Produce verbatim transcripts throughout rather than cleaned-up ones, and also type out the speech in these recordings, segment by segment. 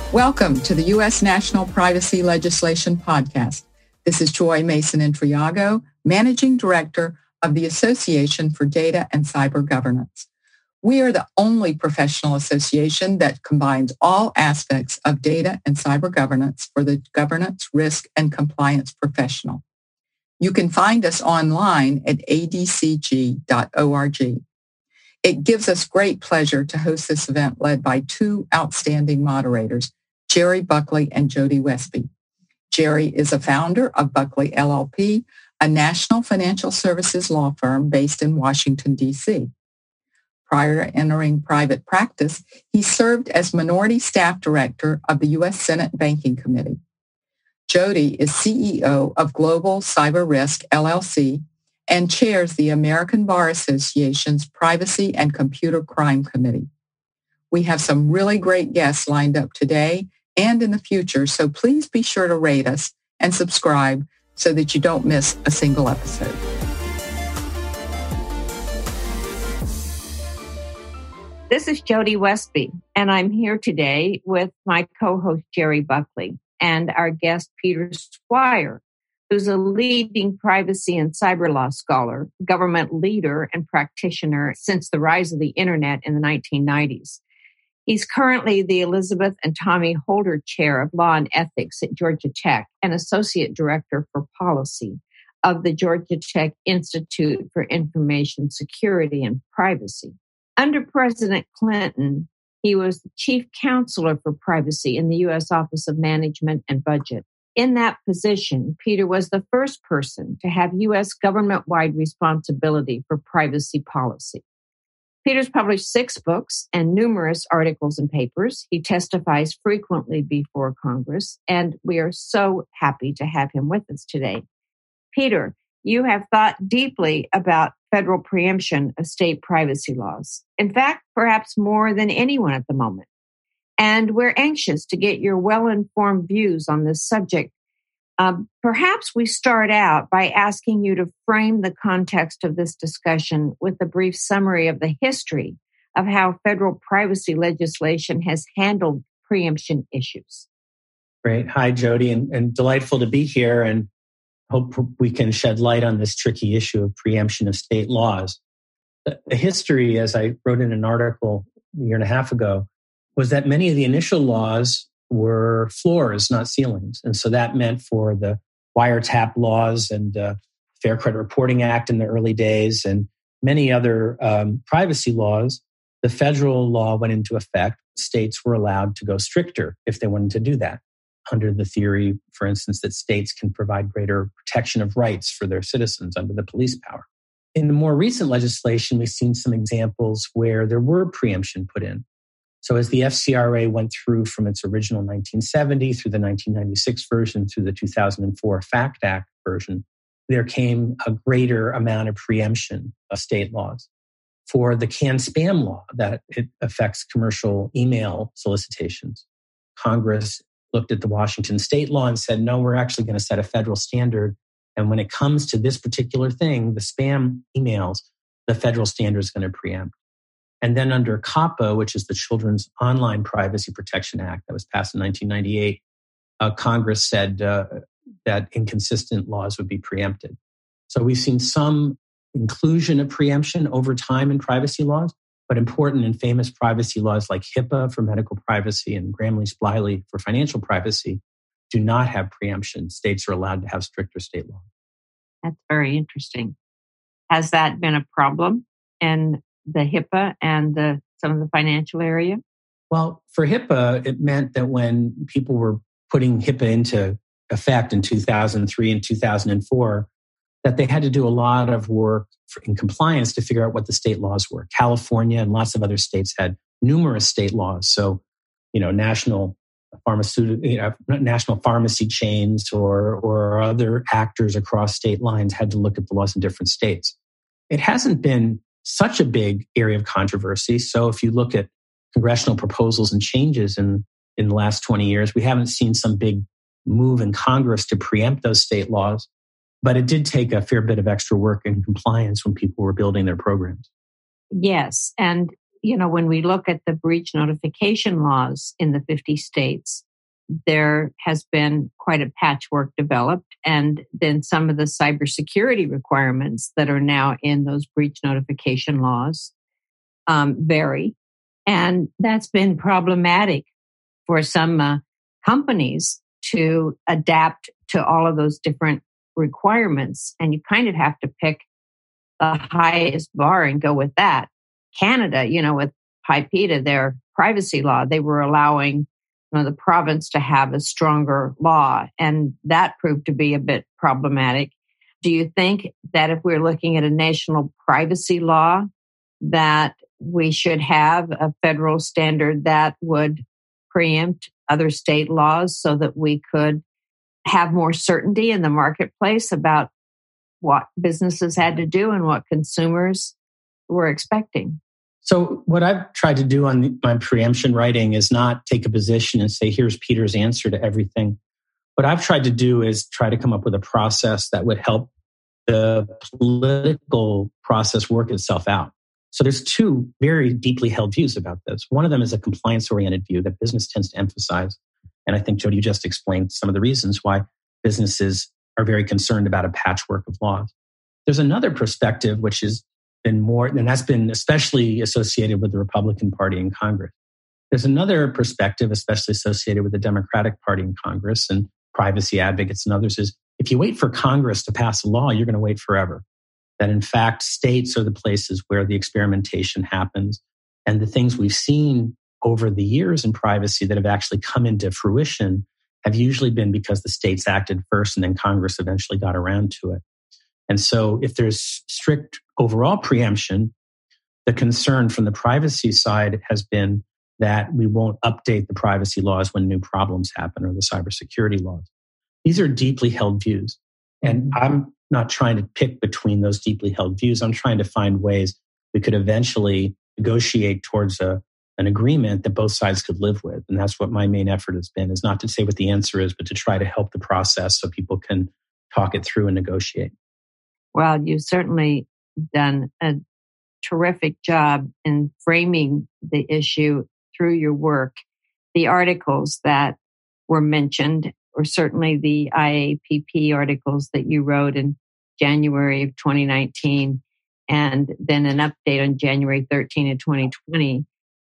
Welcome to the U S National Privacy Legislation Podcast. This is Joy Mason-Intriago, Managing Director of the Association for Data and Cyber Governance. We are the only professional association that combines all aspects of data and cyber governance for the governance, risk, and compliance professional. You can find us online at a d c g dot org. It gives us great pleasure to host this event led by two outstanding moderators, Jerry Buckley and Jody Westby. Jerry is a founder of Buckley L L P, a national financial services law firm based in Washington, D C. Prior to entering private practice, he served as Minority Staff Director of the U S Senate Banking Committee. Jody is C E O of Global Cyber Risk L L C and chairs the American Bar Association's Privacy and Computer Crime Committee. We have some really great guests lined up today and in the future, so please be sure to rate us and subscribe so that you don't miss a single episode. This is Jody Westby, and I'm here today with my co-host Jerry Buckley and our guest Peter Squire, who's a leading privacy and cyber law scholar, government leader, and practitioner since the rise of the internet in the nineteen nineties. He's currently the Elizabeth and Tommy Holder Chair of Law and Ethics at Georgia Tech and Associate Director for Policy of the Georgia Tech Institute for Information Security and Privacy. Under President Clinton, he was the Chief Counselor for Privacy in the U S Office of Management and Budget. In that position, Peter was the first person to have U S government-wide responsibility for privacy policy. Peter's published six books and numerous articles and papers. He testifies frequently before Congress, and we are so happy to have him with us today. Peter, you have thought deeply about federal preemption of state privacy laws. In fact, perhaps more than anyone at the moment. And we're anxious to get your well-informed views on this subject. Um, perhaps we start out by asking you to frame the context of this discussion with a brief summary of the history of how federal privacy legislation has handled preemption issues. Great. Hi, Jody, and, and delightful to be here, and hope we can shed light on this tricky issue of preemption of state laws. The, the history, as I wrote in an article a year and a half ago, was that many of the initial laws were floors, not ceilings. And so that meant for the wiretap laws and uh, Fair Credit Reporting Act in the early days and many other um, privacy laws, the federal law went into effect. States were allowed to go stricter if they wanted to do that, under the theory, for instance, that states can provide greater protection of rights for their citizens under the police power. In the more recent legislation, we've seen some examples where there were preemption put in. So as the F C R A went through from its original nineteen seventy through the nineteen ninety-six version through the two thousand four FACT Act version, there came a greater amount of preemption of state laws. For the CAN-SPAM law that it affects commercial email solicitations, Congress looked at the Washington state law and said, no, we're actually going to set a federal standard. And when it comes to this particular thing, the spam emails, the federal standard is going to preempt. And then under COPPA, which is the Children's Online Privacy Protection Act that was passed in nineteen ninety-eight, uh, Congress said uh, that inconsistent laws would be preempted. So we've seen some inclusion of preemption over time in privacy laws, but important and famous privacy laws like HIPAA for medical privacy and Gramley-Spliley for financial privacy do not have preemption. States are allowed to have stricter state laws. That's very interesting. Has that been a problem in the HIPAA and the, some of the financial area? Well, for HIPAA, it meant that when people were putting HIPAA into effect in two thousand three and two thousand four, that they had to do a lot of work for, in compliance to figure out what the state laws were. California and lots of other states had numerous state laws. So, you know, national pharmaceutical, you know, national pharmacy chains or or other actors across state lines had to look at the laws in different states. It hasn't been such a big area of controversy. So if you look at congressional proposals and changes in, in the last twenty years, we haven't seen some big move in Congress to preempt those state laws. But it did take a fair bit of extra work and compliance when people were building their programs. Yes. And you know, when we look at the breach notification laws in the fifty states, there has been quite a patchwork developed. And then some of the cybersecurity requirements that are now in those breach notification laws um, vary. And that's been problematic for some uh, companies to adapt to all of those different requirements. And you kind of have to pick the highest bar and go with that. Canada, you know, with PIPEDA, their privacy law, they were allowing you know, the province to have a stronger law. And that proved to be a bit problematic. Do you think that if we're looking at a national privacy law, that we should have a federal standard that would preempt other state laws so that we could have more certainty in the marketplace about what businesses had to do and what consumers were expecting? So what I've tried to do on my preemption writing is not take a position and say, here's Peter's answer to everything. What I've tried to do is try to come up with a process that would help the political process work itself out. So there's two very deeply held views about this. One of them is a compliance-oriented view that business tends to emphasize. And I think, Jody, you just explained some of the reasons why businesses are very concerned about a patchwork of laws. There's another perspective, which has been more, and that's been especially associated with the Republican Party in Congress. There's another perspective, especially associated with the Democratic Party in Congress and privacy advocates and others, is if you wait for Congress to pass a law, you're going to wait forever. That in fact, states are the places where the experimentation happens. And the things we've seen over the years in privacy that have actually come into fruition have usually been because the states acted first and then Congress eventually got around to it. And so if there's strict overall preemption, the concern from the privacy side has been that we won't update the privacy laws when new problems happen or the cybersecurity laws. These are deeply held views. And I'm not trying to pick between those deeply held views. I'm trying to find ways we could eventually negotiate towards a, an agreement that both sides could live with. And that's what my main effort has been, is not to say what the answer is, but to try to help the process so people can talk it through and negotiate. Well, you've certainly done a terrific job in framing the issue through your work. The articles that were mentioned, or certainly the I A P P articles that you wrote in January of twenty nineteen, and then an update on January thirteenth of twenty twenty,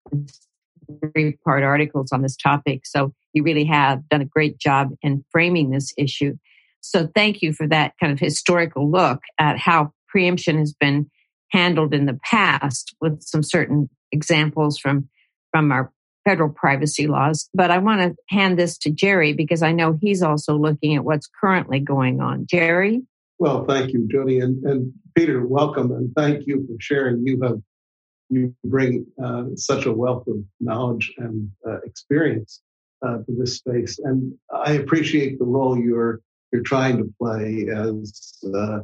three-part articles on this topic. So you really have done a great job in framing this issue. So thank you for that kind of historical look at how preemption has been handled in the past, with some certain examples from, from our federal privacy laws. But I want to hand this to Jerry because I know he's also looking at what's currently going on. Jerry? Well, thank you, Jody. And, and Peter, welcome. And thank you for sharing. You have you bring uh, such a wealth of knowledge and uh, experience uh, to this space. And I appreciate the role you're you're trying to play as uh,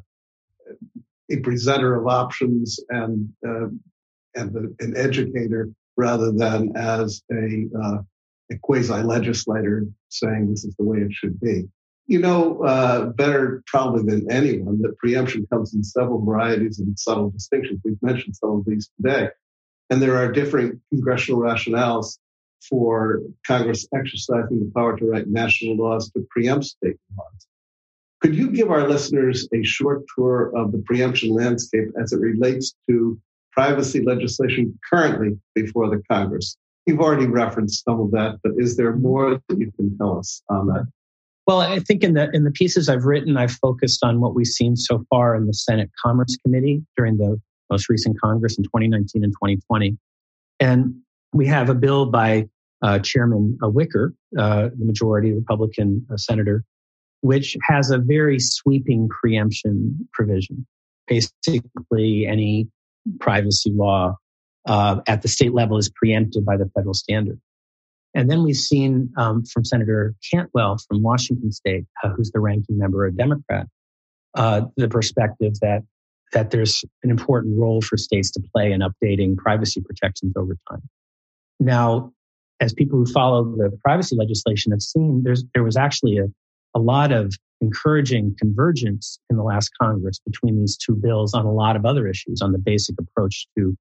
a presenter of options and uh, and a, an educator, rather than as a, uh, a quasi-legislator saying this is the way it should be. You know uh, better probably than anyone that preemption comes in several varieties and subtle distinctions. We've mentioned some of these today. And there are different congressional rationales for Congress exercising the power to write national laws to preempt state laws. Could you give our listeners a short tour of the preemption landscape as it relates to privacy legislation currently before the Congress? You've already referenced some of that, but is there more that you can tell us on that? Well, I think in the in the pieces I've written, I've focused on what we've seen so far in the Senate Commerce Committee during the most recent Congress in twenty nineteen and twenty twenty. And we have a bill by uh, Chairman uh, Wicker, uh, the majority Republican uh, senator, which has a very sweeping preemption provision. Basically, any privacy law uh, at the state level is preempted by the federal standard. And then we've seen um, from Senator Cantwell from Washington State, uh, who's the ranking member, a Democrat, uh, the perspective that that there's an important role for states to play in updating privacy protections over time. Now, as people who follow the privacy legislation have seen, there's there was actually a, a lot of encouraging convergence in the last Congress between these two bills on a lot of other issues, on the basic approach to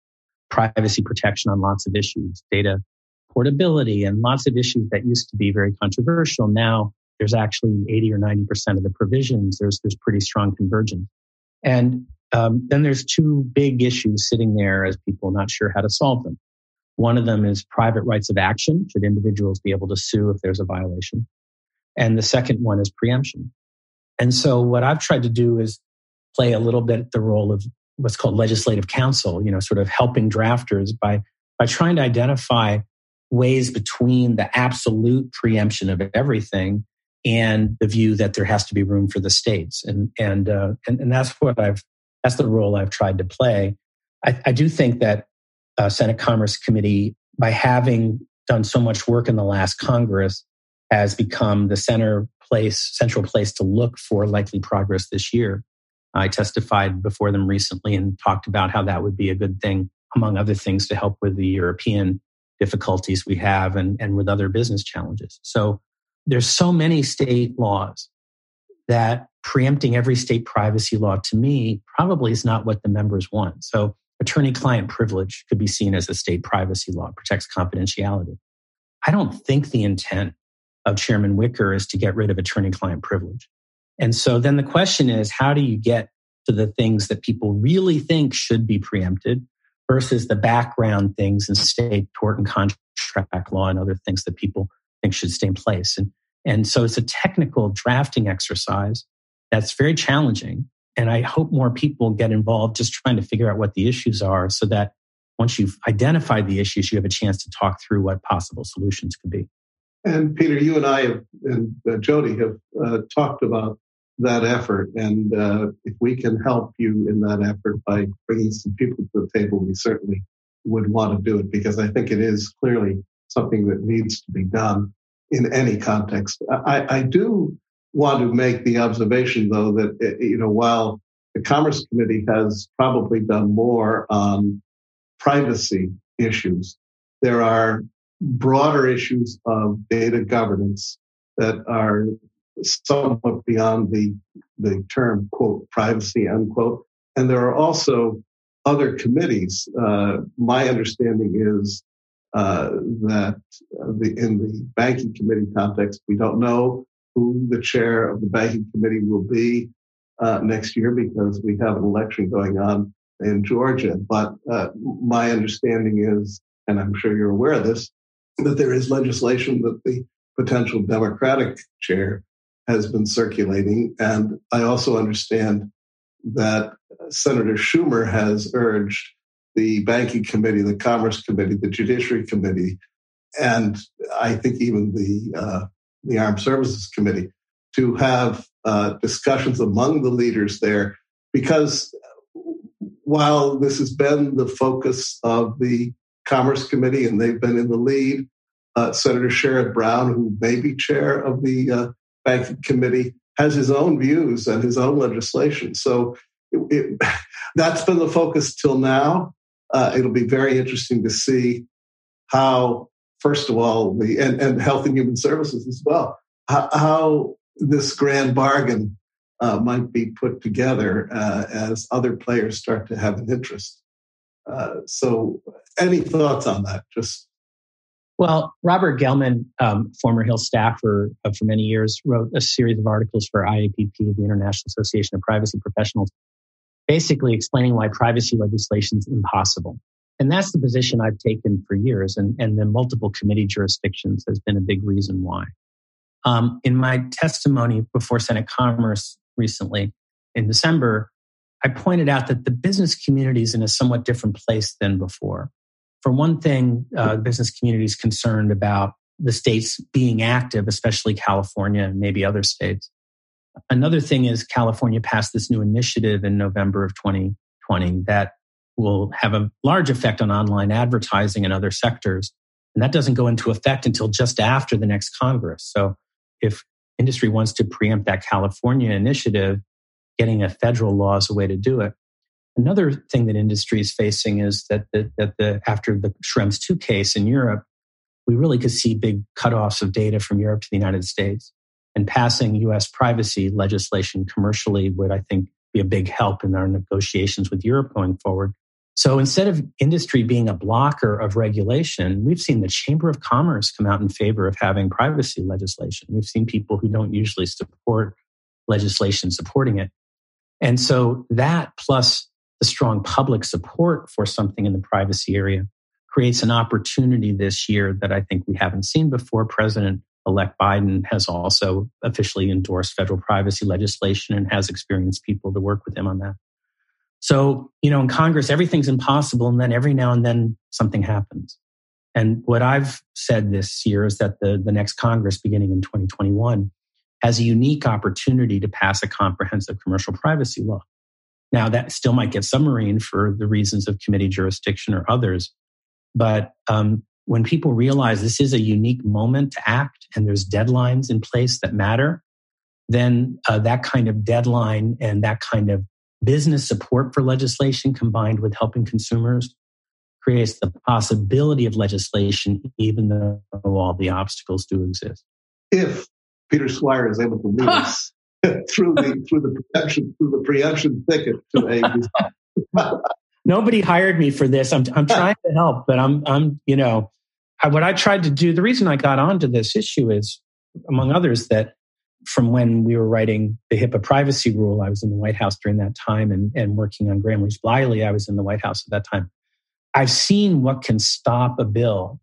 privacy protection on lots of issues, data portability, and lots of issues that used to be very controversial. Now there's actually eighty or ninety percent of the provisions. There's, there's pretty strong convergence. And um, then there's two big issues sitting there as people not sure how to solve them. One of them is private rights of action. Should individuals be able to sue if there's a violation? And the second one is preemption. And so what I've tried to do is play a little bit the role of what's called legislative counsel, you know, sort of helping drafters by, by trying to identify ways between the absolute preemption of everything and the view that there has to be room for the states. And, and, uh, and, and that's what I've, that's the role I've tried to play. I, I do think that uh, Senate Commerce Committee, by having done so much work in the last Congress, has become the center place, central place to look for likely progress this year. I testified before them recently and talked about how that would be a good thing, among other things, to help with the European difficulties we have and, and with other business challenges. So there's so many state laws that preempting every state privacy law, to me, probably is not what the members want. So attorney-client privilege could be seen as a state privacy law, protects confidentiality. I don't think the intent of Chairman Wicker is to get rid of attorney-client privilege. And so then the question is, how do you get to the things that people really think should be preempted versus the background things in state tort and contract law and other things that people think should stay in place? And, and so it's a technical drafting exercise that's very challenging. And I hope more people get involved just trying to figure out what the issues are so that once you've identified the issues, you have a chance to talk through what possible solutions could be. And Peter, you and I have, and uh, Jody have uh, talked about that effort. And uh, if we can help you in that effort by bringing some people to the table, we certainly would want to do it, because I think it is clearly something that needs to be done in any context. I, I do want to make the observation, though, that, you know, while the Commerce Committee has probably done more on privacy issues, there are broader issues of data governance that are somewhat beyond the, the term, quote, privacy, unquote. And there are also other committees. Uh, my understanding is uh, that the, in the banking committee context, we don't know who the chair of the banking committee will be uh, next year, because we have an election going on in Georgia. But uh, my understanding is, and I'm sure you're aware of this, that there is legislation that the potential Democratic chair has been circulating. And I also understand that Senator Schumer has urged the Banking Committee, the Commerce Committee, the Judiciary Committee, and I think even the uh, the Armed Services Committee to have uh, discussions among the leaders there, because while this has been the focus of the Commerce Committee and they've been in the lead, uh, Senator Sherrod Brown, who may be chair of the uh, Banking Committee, has his own views and his own legislation. So it, it, that's been the focus till now. Uh, it'll be very interesting to see how, first of all, the and, and Health and Human Services as well, how, how this grand bargain uh, might be put together uh, as other players start to have an interest. Uh, so any thoughts on that? Just Well, Robert Gelman, um, former Hill staffer uh, for many years, wrote a series of articles for I A P P, the International Association of Privacy Professionals, basically explaining why privacy legislation is impossible. And that's the position I've taken for years, and, and the multiple committee jurisdictions has been a big reason why. Um, in my testimony before Senate Commerce recently, in December, I pointed out that the business community is in a somewhat different place than before. For one thing, uh, the business community is concerned about the states being active, especially California and maybe other states. Another thing is California passed this new initiative in November of twenty twenty that will have a large effect on online advertising and other sectors. And that doesn't go into effect until just after the next Congress. So if industry wants to preempt that California initiative, getting a federal law is a way to do it. Another thing that industry is facing is that the, that the after the Schrems two case in Europe, we really could see big cutoffs of data from Europe to the United States. And passing U S privacy legislation commercially would, I think, be a big help in our negotiations with Europe going forward. So instead of industry being a blocker of regulation, we've seen the Chamber of Commerce come out in favor of having privacy legislation. We've seen people who don't usually support legislation supporting it. And so that plus the strong public support for something in the privacy area creates an opportunity this year that I think we haven't seen before. President-elect Biden has also officially endorsed federal privacy legislation and has experienced people to work with him on that. So, you know, in Congress, everything's impossible. And then every now and then something happens. And what I've said this year is that the, the next Congress, beginning in twenty twenty-one, has a unique opportunity to pass a comprehensive commercial privacy law. Now, that still might get submarined for the reasons of committee jurisdiction or others. But um, when people realize this is a unique moment to act and there's deadlines in place that matter, then uh, that kind of deadline and that kind of business support for legislation combined with helping consumers creates the possibility of legislation, even though all the obstacles do exist. If Peter Swire is able to lead us through the through the preemption through the preemption thicket to a nobody hired me for this. I'm I'm trying to help, but I'm I'm you know I, what I tried to do. The reason I got onto this issue is, among others, that from when we were writing the HIPAA privacy rule, I was in the White House during that time, and, and working on Gramm-Leach-Bliley, I was in the White House at that time. I've seen what can stop a bill.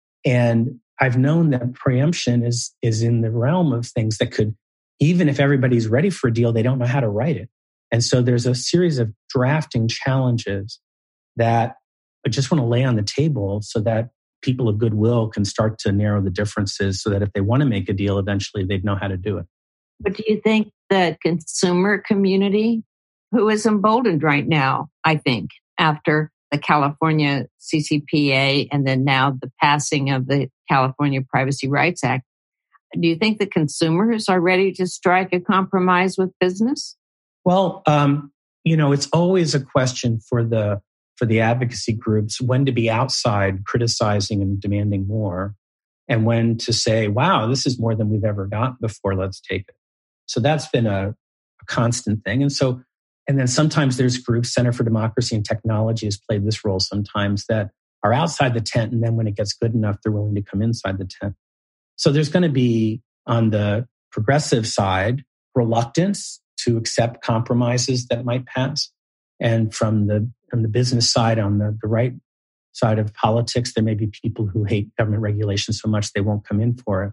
And I've known that preemption is, is in the realm of things that could, even if everybody's ready for a deal, they don't know how to write it. And so there's a series of drafting challenges that I just want to lay on the table so that people of goodwill can start to narrow the differences so that if they want to make a deal, eventually they'd know how to do it. But do you think the consumer community, who is emboldened right now, I think, after the California C C P A and then now the passing of the California Privacy Rights Act, do you think the consumers are ready to strike a compromise with business? Well, um, you know, it's always a question for the for the advocacy groups when to be outside criticizing and demanding more, and when to say, wow, this is more than we've ever gotten before, let's take it. So that's been a, a constant thing. And so, and then sometimes there's groups, Center for Democracy and Technology has played this role sometimes, that are outside the tent, and then when it gets good enough, they're willing to come inside the tent. So there's going to be, on the progressive side, reluctance to accept compromises that might pass. And from the from the business side, on the, the right side of politics, there may be people who hate government regulation so much they won't come in for it.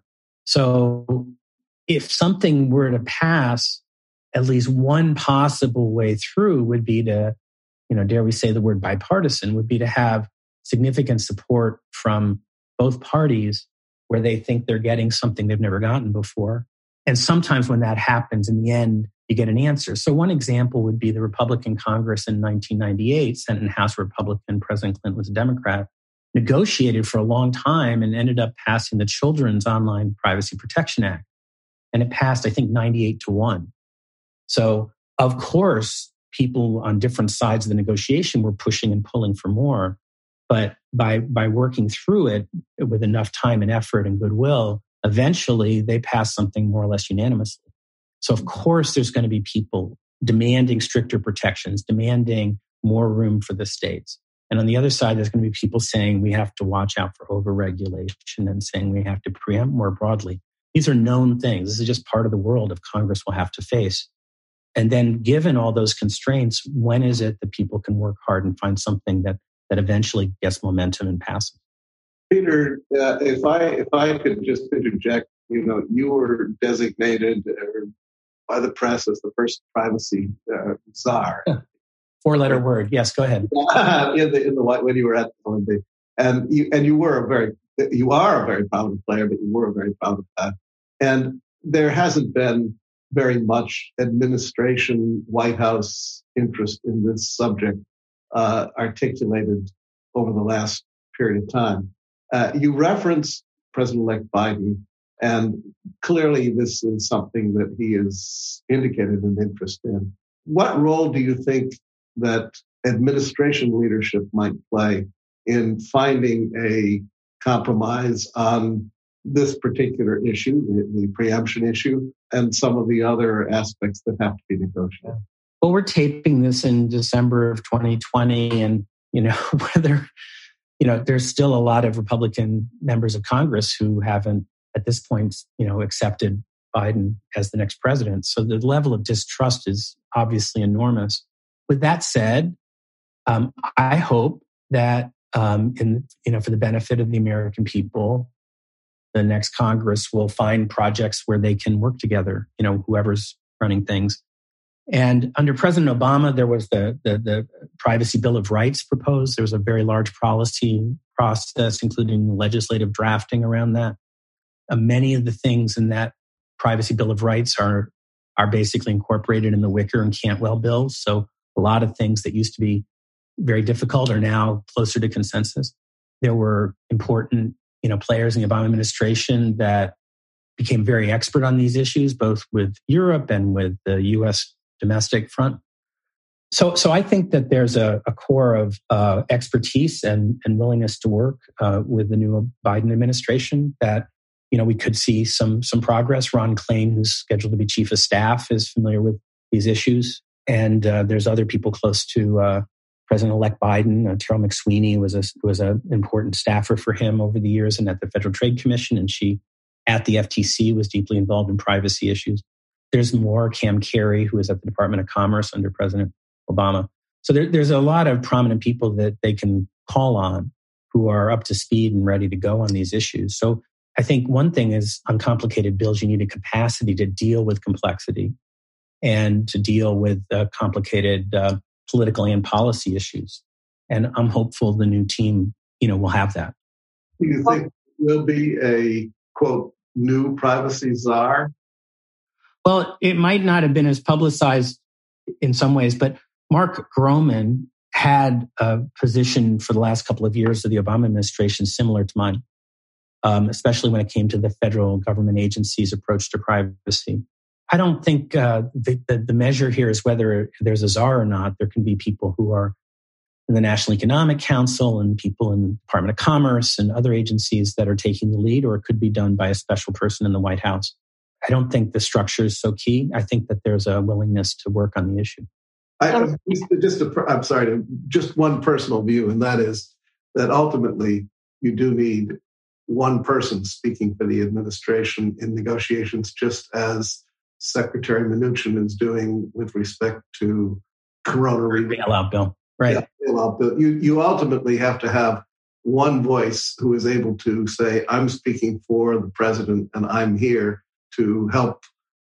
So if something were to pass, at least one possible way through would be to, you know, dare we say the word bipartisan, would be to have significant support from both parties where they think they're getting something they've never gotten before. And sometimes when that happens, in the end, you get an answer. So one example would be the Republican Congress in nineteen ninety-eight, Senate and House Republican, President Clinton was a Democrat, negotiated for a long time and ended up passing the Children's Online Privacy Protection Act. And it passed, I think, ninety-eight to one. So, of course, people on different sides of the negotiation were pushing and pulling for more. But by, by working through it with enough time and effort and goodwill, eventually they passed something more or less unanimously. So, of course, there's going to be people demanding stricter protections, demanding more room for the states. And on the other side, there's going to be people saying we have to watch out for overregulation and saying we have to preempt more broadly. These are known things. This is just part of the world of Congress will have to face. And then given all those constraints, when is it that people can work hard and find something that, that eventually gets momentum and passes? Peter, uh, if I if I could just interject, you know, you were designated uh, by the press as the first privacy uh, czar. Four-letter word. Yes, go ahead. in the in the when you were at the Olympics, and you and you were a very you are a very proud player, but you were a very proud of that. And there hasn't been very much administration, White House interest in this subject uh, articulated over the last period of time. Uh, you referenced President-elect Biden, and clearly this is something that he has indicated an interest in. What role do you think that administration leadership might play in finding a compromise on this particular issue, the, the preemption issue, and some of the other aspects that have to be negotiated? Well, we're taping this in December of twenty twenty, and you know, whether, you know, there's still a lot of Republican members of Congress who haven't at this point, you know, accepted Biden as the next president. So the level of distrust is obviously enormous. With that said, um, I hope that, um, in, you know, for the benefit of the American people, the next Congress will find projects where they can work together, you know, whoever's running things. And under President Obama, there was the, the, the Privacy Bill of Rights proposed. There was a very large policy process, including legislative drafting around that. Uh, many of the things in that Privacy Bill of Rights are, are basically incorporated in the Wicker and Cantwell bills. So a lot of things that used to be very difficult are now closer to consensus. There were important, you know, players in the Obama administration that became very expert on these issues, both with Europe and with the U S domestic front. So, so I think that there's a, a core of uh, expertise and, and willingness to work uh, with the new Biden administration that, you know, we could see some some progress. Ron Klain, who's scheduled to be chief of staff, is familiar with these issues, and uh, there's other people close to uh, President-elect Biden. Uh, Terrell McSweeney was a was an important staffer for him over the years, and at the Federal Trade Commission, and she at the F T C was deeply involved in privacy issues. There's more. Cam Carey, who is at the Department of Commerce under President Obama. So there, there's a lot of prominent people that they can call on who are up to speed and ready to go on these issues. So I think one thing is on complicated bills, you need a capacity to deal with complexity and to deal with uh, complicated uh, political and policy issues. And I'm hopeful the new team, you know, will have that. Do you think will be a, quote, new privacy czar? Well, it might not have been as publicized in some ways, but Mark Groman had a position for the last couple of years of the Obama administration similar to mine, um, especially when it came to the federal government agencies' approach to privacy. I don't think uh, the, the, the measure here is whether there's a czar or not. There can be people who are in the National Economic Council and people in the Department of Commerce and other agencies that are taking the lead, or it could be done by a special person in the White House. I don't think the structure is so key. I think that there's a willingness to work on the issue. I, just a, I'm sorry, just one personal view, and that is that ultimately you do need one person speaking for the administration in negotiations, just as Secretary Mnuchin is doing with respect to Corona bailout bill. Right. Yeah, bailout bill. You, you ultimately have to have one voice who is able to say, I'm speaking for the president and I'm here to help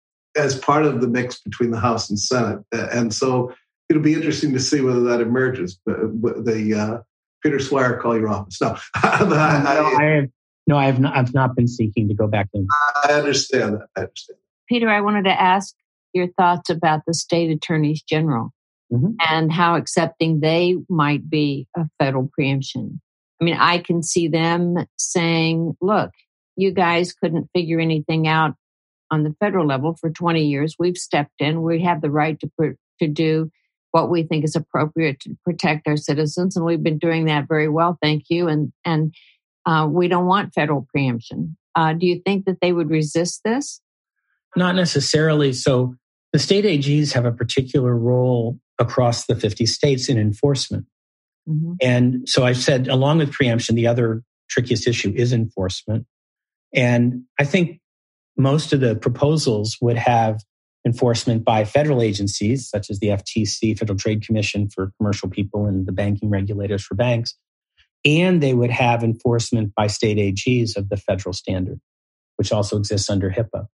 as part of the mix between the House and Senate. And so it'll be interesting to see whether that emerges. The uh, Peter Swire, call your office. No, I, no, I have, no, I have not. I've not been seeking to go back in. I understand that. I understand. Peter, I wanted to ask your thoughts about the state attorneys general mm-hmm. and how accepting they might be of federal preemption. I mean, I can see them saying, "Look, you guys couldn't figure anything out on the federal level for twenty years. We've stepped in. We have the right to pr- to do what we think is appropriate to protect our citizens, and we've been doing that very well. Thank you. And and uh, we don't want federal preemption." Uh, do you think that they would resist this? Not necessarily. So the state A Gs have a particular role across the fifty states in enforcement. Mm-hmm. And so I said, along with preemption, the other trickiest issue is enforcement. And I think most of the proposals would have enforcement by federal agencies, such as the F T C, Federal Trade Commission for commercial people, and the banking regulators for banks. And they would have enforcement by state A Gs of the federal standard, which also exists under HIPAA.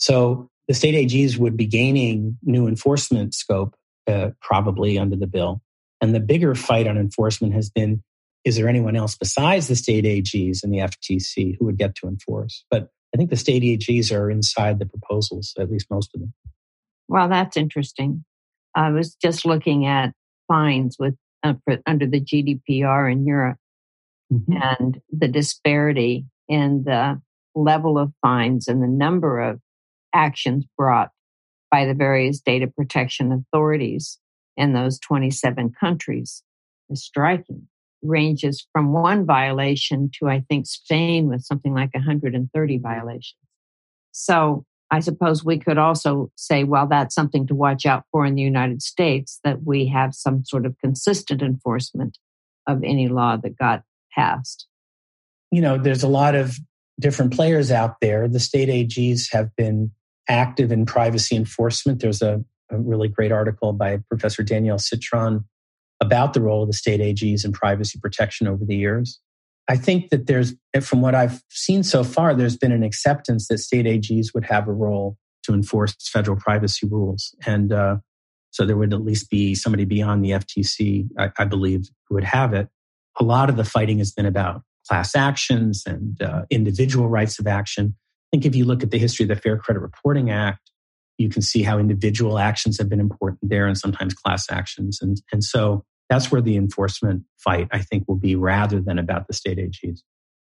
So the state A Gs would be gaining new enforcement scope, uh, probably under the bill. And the bigger fight on enforcement has been, is there anyone else besides the state A Gs and the F T C who would get to enforce? But I think the state A Gs are inside the proposals, at least most of them. Well, that's interesting. I was just looking at fines with uh, for, under the G D P R in Europe mm-hmm. and the disparity in the level of fines and the number of actions brought by the various data protection authorities in those twenty-seven countries is striking. Ranges from one violation to, I think, Spain with something like one hundred thirty violations. So I suppose we could also say, well, that's something to watch out for in the United States, that we have some sort of consistent enforcement of any law that got passed? You know, there's a lot of different players out there. The state A Gs have been active in privacy enforcement. There's a, a really great article by Professor Danielle Citron about the role of the state A Gs in privacy protection over the years. I think that there's, from what I've seen so far, there's been an acceptance that state A Gs would have a role to enforce federal privacy rules. And uh, so there would at least be somebody beyond the F T C, I, I believe, who would have it. A lot of the fighting has been about class actions and uh, individual rights of action. I think if you look at the history of the Fair Credit Reporting Act, you can see how individual actions have been important there and sometimes class actions. And, and so that's where the enforcement fight, I think, will be rather than about the state A Gs.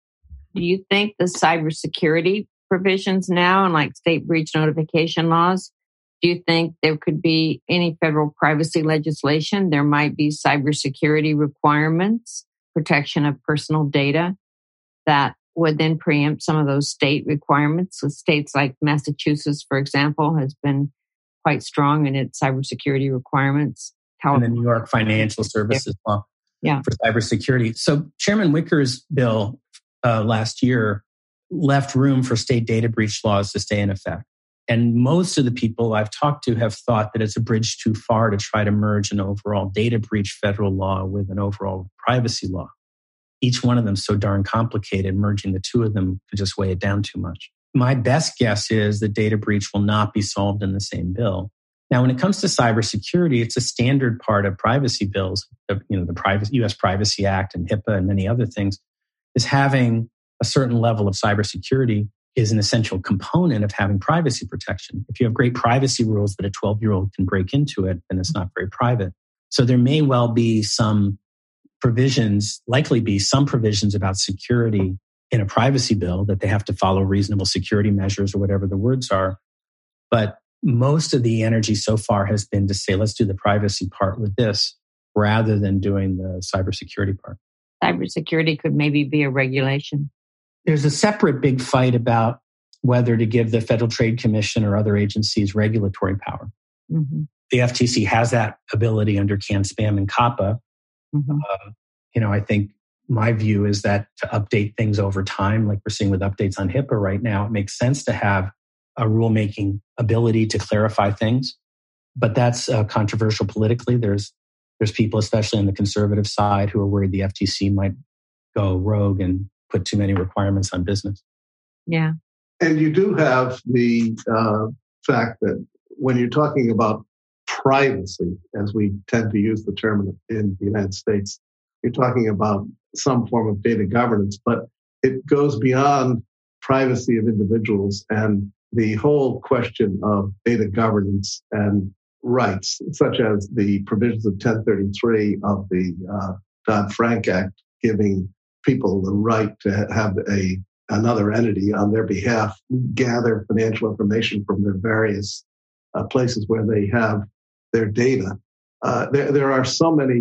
Do you think the cybersecurity provisions now and like state breach notification laws, do you think there could be any federal privacy legislation? There might be cybersecurity requirements, protection of personal data that would then preempt some of those state requirements. So states like Massachusetts, for example, has been quite strong in its cybersecurity requirements. And the New York Financial Services Law yeah. for cybersecurity. So Chairman Wicker's bill uh, last year left room for state data breach laws to stay in effect. And most of the people I've talked to have thought that it's a bridge too far to try to merge an overall data breach federal law with an overall privacy law. Each one of them so darn complicated, merging the two of them could just weigh it down too much. My best guess is that data breach will not be solved in the same bill. Now, when it comes to cybersecurity, it's a standard part of privacy bills. You know, the private U S Privacy Act and HIPAA and many other things is having a certain level of cybersecurity is an essential component of having privacy protection. If you have great privacy rules that a twelve-year-old can break into it, then it's not very private. So there may well be some provisions, likely be some provisions about security in a privacy bill that they have to follow reasonable security measures or whatever the words are. But most of the energy so far has been to say, let's do the privacy part with this rather than doing the cybersecurity part. Cybersecurity could maybe be a regulation. There's a separate big fight about whether to give the Federal Trade Commission or other agencies regulatory power. Mm-hmm. The F T C has that ability under CAN-SPAM and COPPA. Mm-hmm. Uh, you know, I think my view is that to update things over time, like we're seeing with updates on HIPAA right now, it makes sense to have a rulemaking ability to clarify things. But that's uh, controversial politically. There's there's people, especially on the conservative side, who are worried the F T C might go rogue and put too many requirements on business. Yeah. And you do have the uh, fact that when you're talking about privacy, as we tend to use the term in the United States, you're talking about some form of data governance, but it goes beyond privacy of individuals and the whole question of data governance and rights, such as the provisions of ten thirty-three of the uh, Dodd-Frank Act, giving people the right to have a another entity on their behalf gather financial information from their various uh, places where they have their data. Uh, there, there are so many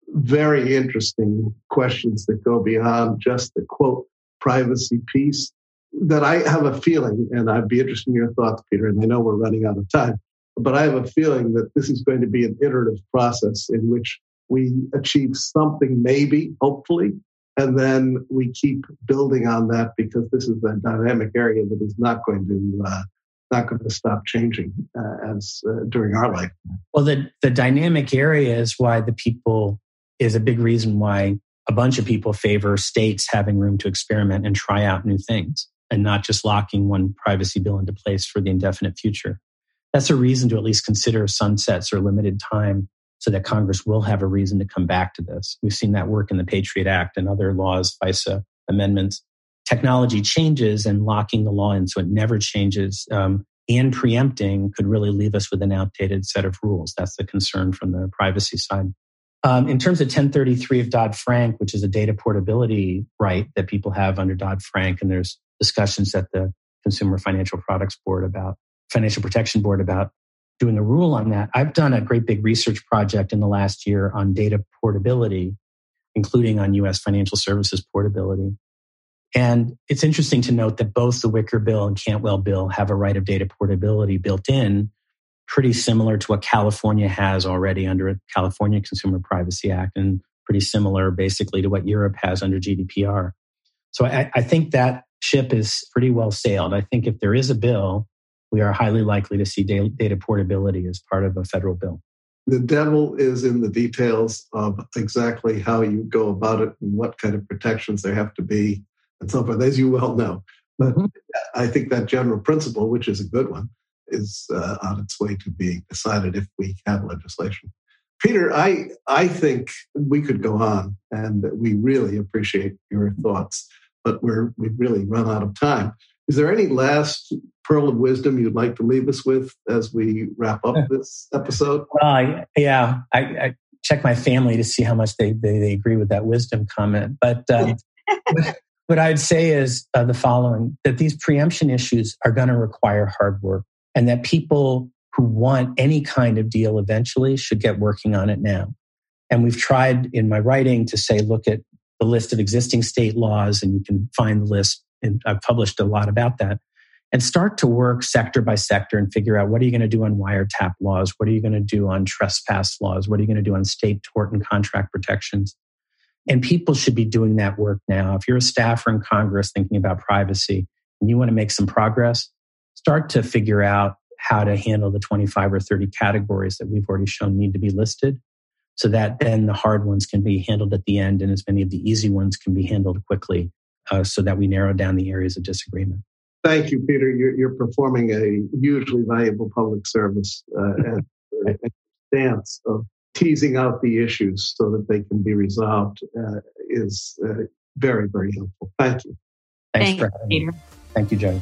very interesting questions that go beyond just the quote privacy piece that I have a feeling, and I'd be interested in your thoughts, Peter, and I know we're running out of time, but I have a feeling that this is going to be an iterative process in which we achieve something, maybe, hopefully, and then we keep building on that because this is a dynamic area that is not going to uh, not going to stop changing uh, as uh, during our life. Well, the the dynamic area is why the people is a big reason why a bunch of people favor states having room to experiment and try out new things and not just locking one privacy bill into place for the indefinite future. That's a reason to at least consider sunsets or limited time so that Congress will have a reason to come back to this. We've seen that work in the Patriot Act and other laws, FISA amendments. Technology changes and locking the law in so it never changes um, and preempting could really leave us with an outdated set of rules. That's the concern from the privacy side. Um, in terms of ten thirty-three of Dodd-Frank, which is a data portability right that people have under Dodd-Frank, and there's discussions at the Consumer Financial Products Board about, Financial Protection Board about doing a rule on that. I've done a great big research project in the last year on data portability, including on U S financial services portability. And it's interesting to note that both the Wicker bill and Cantwell bill have a right of data portability built in, pretty similar to what California has already under the California Consumer Privacy Act and pretty similar basically to what Europe has under G D P R. So I, I think that ship is pretty well sailed. I think if there is a bill, we are highly likely to see data portability as part of a federal bill. The devil is in the details of exactly how you go about it and what kind of protections there have to be and so forth, as you well know. But mm-hmm. I think that general principle, which is a good one, is uh, on its way to being decided if we have legislation. Peter, I I think we could go on, and we really appreciate your thoughts, but we're we've really run out of time. Is there any last pearl of wisdom you'd like to leave us with as we wrap up this episode? Well, I, yeah, I, I check my family to see how much they they, they agree with that wisdom comment. But um, what I'd say is uh, the following: that these preemption issues are going to require hard work, and that people who want any kind of deal eventually should get working on it now. And we've tried in my writing to say, look at the list of existing state laws, and you can find the list. And I've published a lot about that, and start to work sector by sector and figure out what are you going to do on wiretap laws? What are you going to do on trespass laws? What are you going to do on state tort and contract protections? And people should be doing that work now. If you're a staffer in Congress thinking about privacy and you want to make some progress, start to figure out how to handle the twenty-five or thirty categories that we've already shown need to be listed, so that then the hard ones can be handled at the end and as many of the easy ones can be handled quickly. Uh, so that we narrow down the areas of disagreement. Thank you, Peter. You're, you're performing a hugely valuable public service uh, and a stance of teasing out the issues so that they can be resolved uh, is uh, very, very helpful. Thank you. Thanks Thank for you, having Peter. me. Thank you, Jody.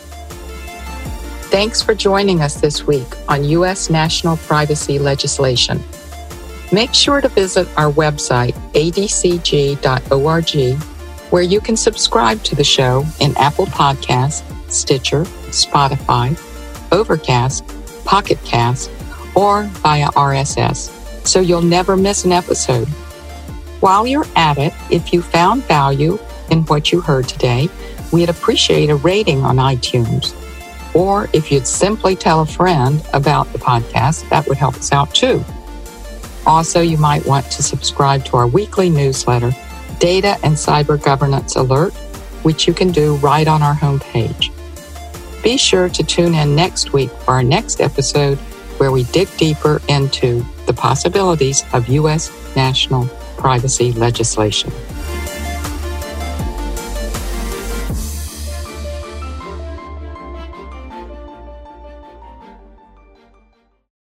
Thanks for joining us this week on U S national privacy legislation. Make sure to visit our website, a d c g dot org, where you can subscribe to the show in Apple Podcasts, Stitcher, Spotify, Overcast, Pocket Cast, or via R S S, so you'll never miss an episode. While you're at it, if you found value in what you heard today, we'd appreciate a rating on iTunes. Or if you'd simply tell a friend about the podcast, that would help us out too. Also, you might want to subscribe to our weekly newsletter, Data and Cyber Governance Alert, which you can do right on our homepage. Be sure to tune in next week for our next episode, where we dig deeper into the possibilities of U S national privacy legislation.